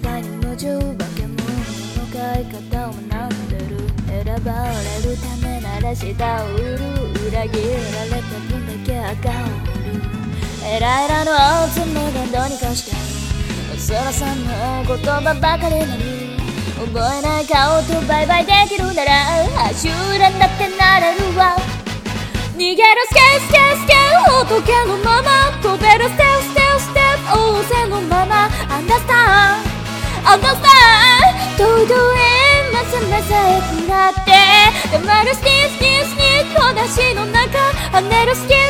世界に夢中化け物の買い方を学んでる。選ばれるためなら舌を売る。裏切られた分だけ赤を売る。エラエラの爪がどうにかしておそらさんの言葉ばかりなる。覚えない顔とバイバイできるなら走らなってなれるわ。逃げるスケスケスケ仏のまま飛べるステップステップステップ仰せのままアンダースターアンダースター届えませまさえ食らって黙るスティスティスティ小出しの中跳ねるスケ